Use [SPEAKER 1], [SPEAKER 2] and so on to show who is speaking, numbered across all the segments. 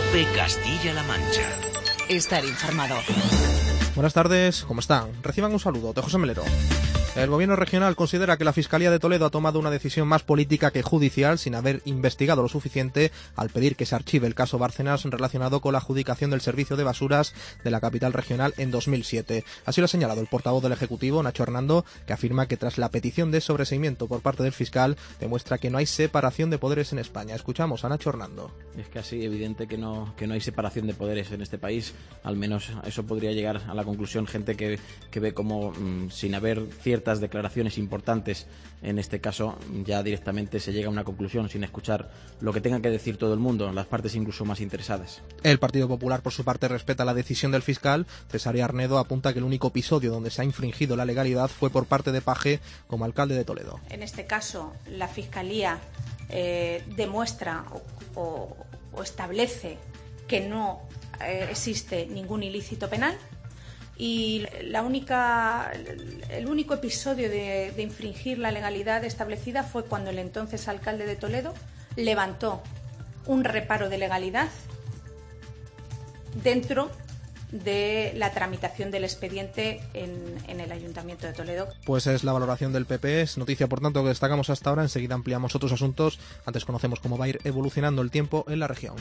[SPEAKER 1] COPE Castilla-La Mancha.
[SPEAKER 2] Estar informado.
[SPEAKER 3] Buenas tardes, ¿cómo están? Reciban un saludo de José Melero. El gobierno regional considera que la Fiscalía de Toledo ha tomado una decisión más política que judicial sin haber investigado lo suficiente al pedir que se archive el caso Bárcenas relacionado con la adjudicación del servicio de basuras de la capital regional en 2007. Así lo ha señalado el portavoz del Ejecutivo, Nacho Hernando, que afirma que tras la petición de sobreseimiento por parte del fiscal demuestra que no hay separación de poderes en España. Escuchamos a Nacho Hernando.
[SPEAKER 4] Es casi evidente que no hay separación de poderes en este país. Al menos eso podría llegar a la conclusión gente que ve como sin haber ciertas declaraciones importantes, en este caso ya directamente se llega a una conclusión sin escuchar lo que tenga que decir todo el mundo, las partes incluso más interesadas.
[SPEAKER 3] El Partido Popular, por su parte, respeta la decisión del fiscal. Cesaria Arnedo apunta que el único episodio donde se ha infringido la legalidad fue por parte de Paje como alcalde de Toledo.
[SPEAKER 5] En este caso, la Fiscalía demuestra o establece que no existe ningún ilícito penal. Y el único episodio de infringir la legalidad establecida fue cuando el entonces alcalde de Toledo levantó un reparo de legalidad dentro de la tramitación del expediente en el Ayuntamiento de Toledo.
[SPEAKER 3] Pues es la valoración del PP, es noticia por tanto que destacamos hasta ahora. Enseguida ampliamos otros asuntos. Antes conocemos cómo va a ir evolucionando el tiempo en la región.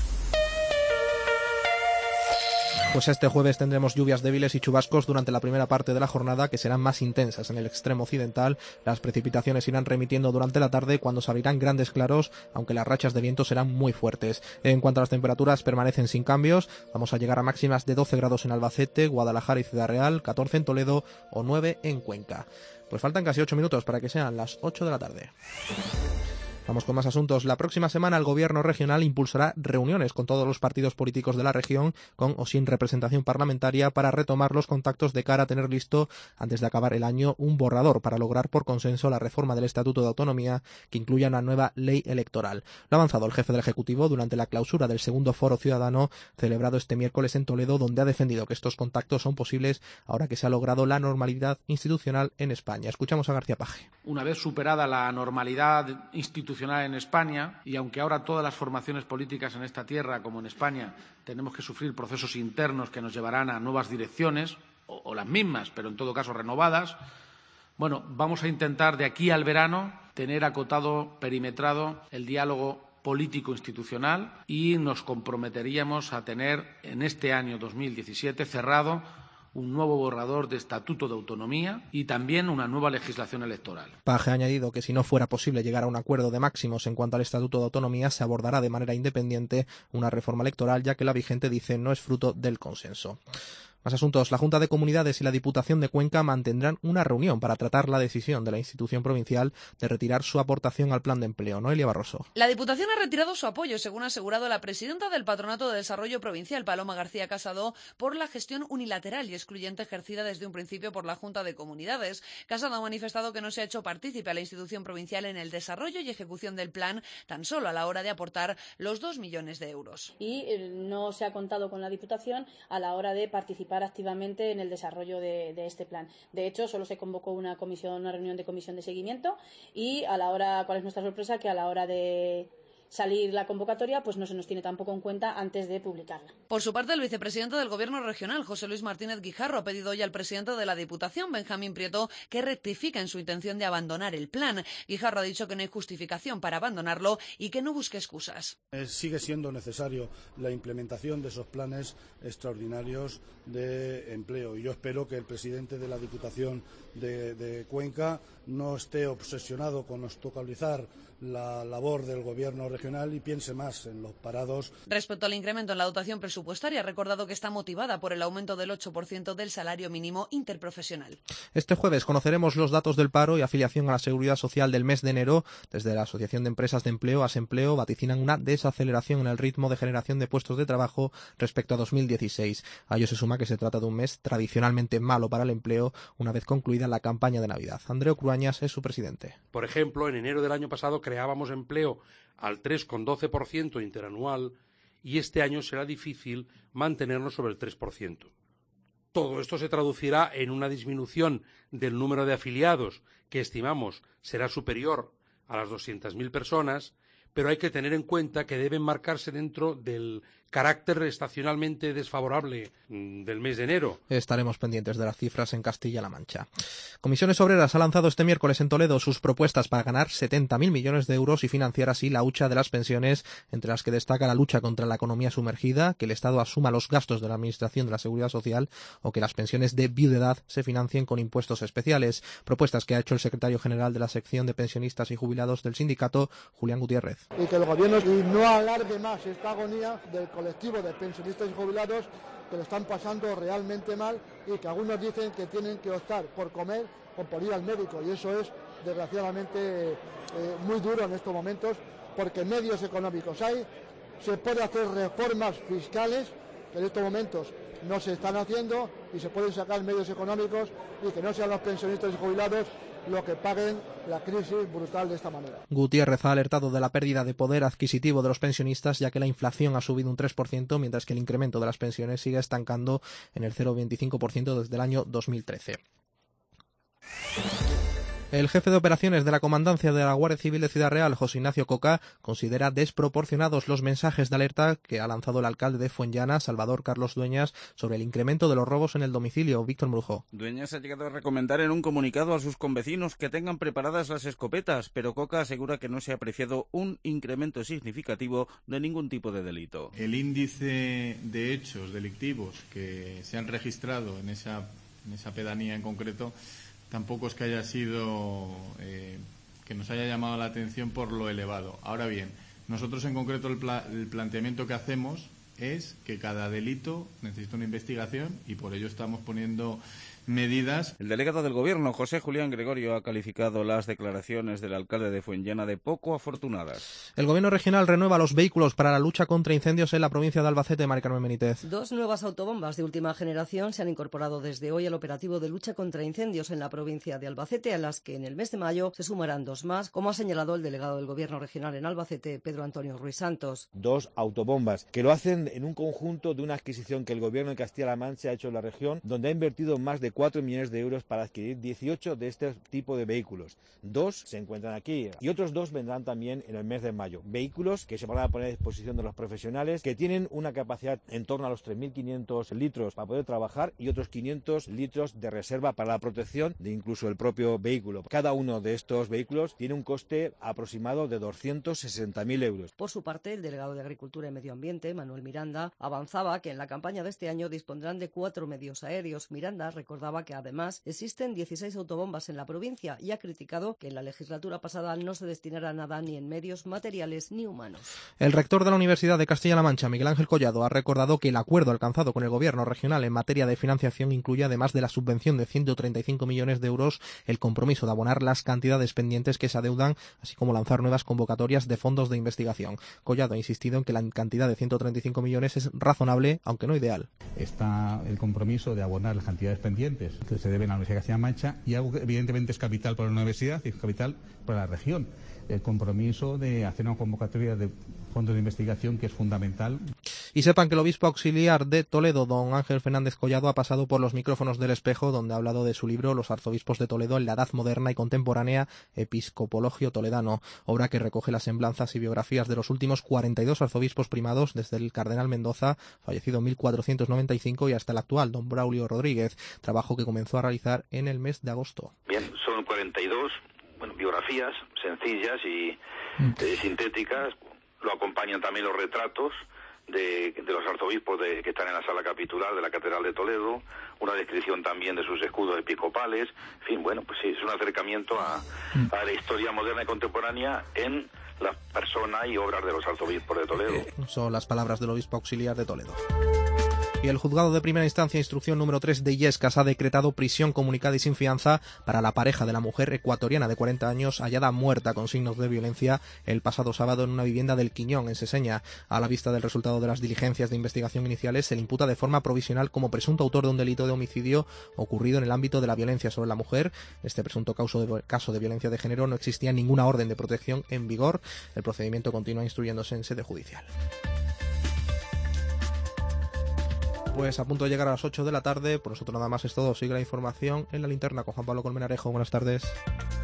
[SPEAKER 3] Pues este jueves tendremos lluvias débiles y chubascos durante la primera parte de la jornada, que serán más intensas en el extremo occidental. Las precipitaciones irán remitiendo durante la tarde, cuando se abrirán grandes claros, aunque las rachas de viento serán muy fuertes. En cuanto a las temperaturas, permanecen sin cambios. Vamos a llegar a máximas de 12 grados en Albacete, Guadalajara y Ciudad Real, 14 en Toledo o 9 en Cuenca. Pues faltan casi 8 minutos para que sean las 8 de la tarde. Vamos con más asuntos. La próxima semana el gobierno regional impulsará reuniones con todos los partidos políticos de la región, con o sin representación parlamentaria, para retomar los contactos de cara a tener listo, antes de acabar el año, un borrador para lograr por consenso la reforma del Estatuto de Autonomía que incluya una nueva ley electoral. Lo ha avanzado el jefe del Ejecutivo durante la clausura del segundo Foro Ciudadano celebrado este miércoles en Toledo, donde ha defendido que estos contactos son posibles ahora que se ha logrado la normalidad institucional en España. Escuchamos a García Paje.
[SPEAKER 6] Una vez superada la normalidad institucional en España, y aunque ahora todas las formaciones políticas en esta tierra, como en España, tenemos que sufrir procesos internos que nos llevarán a nuevas direcciones, o las mismas, pero en todo caso renovadas, bueno, vamos a intentar de aquí al verano tener acotado, perimetrado el diálogo político-institucional, y nos comprometeríamos a tener en este año 2017 cerrado un nuevo borrador de Estatuto de Autonomía y también una nueva legislación electoral.
[SPEAKER 3] Paje ha añadido que si no fuera posible llegar a un acuerdo de máximos en cuanto al Estatuto de Autonomía, se abordará de manera independiente una reforma electoral, ya que la vigente, dice, no es fruto del consenso. Más asuntos. La Junta de Comunidades y la Diputación de Cuenca mantendrán una reunión para tratar la decisión de la institución provincial de retirar su aportación al plan de empleo. Noelia Barroso.
[SPEAKER 7] La Diputación ha retirado su apoyo, según ha asegurado la presidenta del Patronato de Desarrollo Provincial, Paloma García Casado, por la gestión unilateral y excluyente ejercida desde un principio por la Junta de Comunidades. Casado ha manifestado que no se ha hecho partícipe a la institución provincial en el desarrollo y ejecución del plan, tan solo a la hora de aportar los 2 millones de euros.
[SPEAKER 8] Y no se ha contado con la Diputación a la hora de participar activamente en el desarrollo de este plan. De hecho, solo se convocó una reunión de comisión de seguimiento, y ¿cuál es nuestra sorpresa? Que a la hora de salir la convocatoria, pues no se nos tiene tampoco en cuenta antes de publicarla.
[SPEAKER 7] Por su parte, el vicepresidente del Gobierno regional, José Luis Martínez Guijarro, ha pedido hoy al presidente de la Diputación, Benjamín Prieto, que rectifique en su intención de abandonar el plan. Guijarro ha dicho que no hay justificación para abandonarlo y que no busque excusas.
[SPEAKER 9] Sigue siendo necesario la implementación de esos planes extraordinarios de empleo, y yo espero que el presidente de la Diputación de Cuenca no esté obsesionado con obstaculizar la labor del Gobierno regional y piense más en los parados.
[SPEAKER 7] Respecto al incremento en la dotación presupuestaria, ha recordado que está motivada por el aumento del 8% del salario mínimo interprofesional.
[SPEAKER 3] Este jueves conoceremos los datos del paro y afiliación a la Seguridad Social del mes de enero. Desde la Asociación de Empresas de Empleo, Asempleo, vaticinan una desaceleración en el ritmo de generación de puestos de trabajo respecto a 2016. A ello se suma que se trata de un mes tradicionalmente malo para el empleo, una vez concluida la campaña de Navidad. Andreu Cruañas es su presidente.
[SPEAKER 10] Por ejemplo, en enero del año pasado creábamos empleo al 3,12% interanual, y este año será difícil mantenernos sobre el 3%. Todo esto se traducirá en una disminución del número de afiliados, que estimamos será superior a las 200.000 personas, pero hay que tener en cuenta que deben marcarse dentro del carácter estacionalmente desfavorable del mes de enero.
[SPEAKER 3] Estaremos pendientes de las cifras en Castilla-La Mancha. Comisiones Obreras ha lanzado este miércoles en Toledo sus propuestas para ganar 70.000 millones de euros y financiar así la hucha de las pensiones, entre las que destaca la lucha contra la economía sumergida, que el Estado asuma los gastos de la Administración de la Seguridad Social o que las pensiones de viudedad se financien con impuestos especiales. Propuestas que ha hecho el secretario general de la sección de pensionistas y jubilados del sindicato, Julián Gutiérrez.
[SPEAKER 1] Y que el gobierno no alargue más esta agonía del colectivo de pensionistas y jubilados que lo están pasando realmente mal y que algunos dicen que tienen que optar por comer o por ir al médico, y eso es desgraciadamente muy duro en estos momentos, porque medios económicos hay, se puede hacer reformas fiscales que en estos momentos no se están haciendo y se pueden sacar medios económicos y que no sean los pensionistas y jubilados lo que paguen la crisis brutal de esta manera.
[SPEAKER 3] Gutiérrez ha alertado de la pérdida de poder adquisitivo de los pensionistas, ya que la inflación ha subido un 3%, mientras que el incremento de las pensiones sigue estancando en el 0,25% desde el año 2013. El jefe de operaciones de la Comandancia de la Guardia Civil de Ciudad Real, José Ignacio Coca, considera desproporcionados los mensajes de alerta que ha lanzado el alcalde de Fuenllana, Salvador Carlos Dueñas, sobre el incremento de los robos en el domicilio. Víctor Brujo.
[SPEAKER 11] Dueñas ha llegado a recomendar en un comunicado a sus convecinos que tengan preparadas las escopetas, pero Coca asegura que no se ha apreciado un incremento significativo de ningún tipo de delito.
[SPEAKER 12] El índice de hechos delictivos que se han registrado en esa pedanía en concreto tampoco es que haya sido que nos haya llamado la atención por lo elevado. Ahora bien, nosotros en concreto el planteamiento que hacemos es que cada delito necesita una investigación y por ello estamos poniendo medidas.
[SPEAKER 11] El delegado del Gobierno, José Julián Gregorio, ha calificado las declaraciones del alcalde de Fuenllana de poco afortunadas.
[SPEAKER 3] El Gobierno regional renueva los vehículos para la lucha contra incendios en la provincia de Albacete. Mari Carmen Benítez.
[SPEAKER 13] 2 nuevas autobombas de última generación se han incorporado desde hoy al operativo de lucha contra incendios en la provincia de Albacete, a las que en el mes de mayo se sumarán 2 más, como ha señalado el delegado del Gobierno regional en Albacete, Pedro Antonio Ruiz Santos.
[SPEAKER 14] 2 autobombas que lo hacen en un conjunto de una adquisición que el Gobierno de Castilla-La Mancha ha hecho en la región, donde ha invertido más de 4 millones de euros para adquirir 18 de este tipo de vehículos. 2 se encuentran aquí y otros 2 vendrán también en el mes de mayo. Vehículos que se van a poner a disposición de los profesionales, que tienen una capacidad en torno a los 3.500 litros para poder trabajar y otros 500 litros de reserva para la protección de incluso el propio vehículo. Cada uno de estos vehículos tiene un coste aproximado de 260.000 euros.
[SPEAKER 13] Por su parte, el delegado de Agricultura y Medio Ambiente, Manuel Miranda, avanzaba que en la campaña de este año dispondrán de 4 medios aéreos. Miranda recordaba que además existen 16 autobombas en la provincia y ha criticado que en la legislatura pasada no se destinara nada ni en medios materiales ni humanos.
[SPEAKER 3] El rector de la Universidad de Castilla-La Mancha, Miguel Ángel Collado, ha recordado que el acuerdo alcanzado con el Gobierno regional en materia de financiación incluye, además de la subvención de 135 millones de euros, el compromiso de abonar las cantidades pendientes que se adeudan, así como lanzar nuevas convocatorias de fondos de investigación. Collado ha insistido en que la cantidad de 135 millones es razonable, aunque no ideal.
[SPEAKER 15] Está el compromiso de abonar las cantidades pendientes que se deben a la Universidad de Castilla-La Mancha y algo que evidentemente es capital para la universidad y es capital para la región. El compromiso de hacer una convocatoria de fondos de investigación que es fundamental.
[SPEAKER 3] Y sepan que el obispo auxiliar de Toledo, don Ángel Fernández Collado, ha pasado por los micrófonos del Espejo, donde ha hablado de su libro Los arzobispos de Toledo en la Edad Moderna y Contemporánea, Episcopologio Toledano, obra que recoge las semblanzas y biografías de los últimos 42 arzobispos primados, desde el cardenal Mendoza, fallecido en 1495, y hasta el actual, don Braulio Rodríguez, trabajo que comenzó a realizar en el mes de agosto.
[SPEAKER 16] Bien, son 42 biografías sencillas y sintéticas. Lo acompañan también los retratos de los arzobispos que están en la sala capitular de la Catedral de Toledo, una descripción también de sus escudos episcopales. En fin, bueno, pues sí, es un acercamiento a la historia moderna y contemporánea en la persona y obras de los arzobispos de Toledo.
[SPEAKER 3] Son las palabras del obispo auxiliar de Toledo. Y el juzgado de primera instancia, instrucción número 3 de Illescas, ha decretado prisión comunicada y sin fianza para la pareja de la mujer ecuatoriana de 40 años hallada muerta con signos de violencia el pasado sábado en una vivienda del Quiñón, en Seseña. A la vista del resultado de las diligencias de investigación iniciales, se le imputa de forma provisional como presunto autor de un delito de homicidio ocurrido en el ámbito de la violencia sobre la mujer. Este presunto caso de violencia de género no existía ninguna orden de protección en vigor. El procedimiento continúa instruyéndose en sede judicial. Pues a punto de llegar a las 8 de la tarde, por nosotros nada más es todo. Sigue la información en La Linterna con Juan Pablo Colmenarejo. Buenas tardes.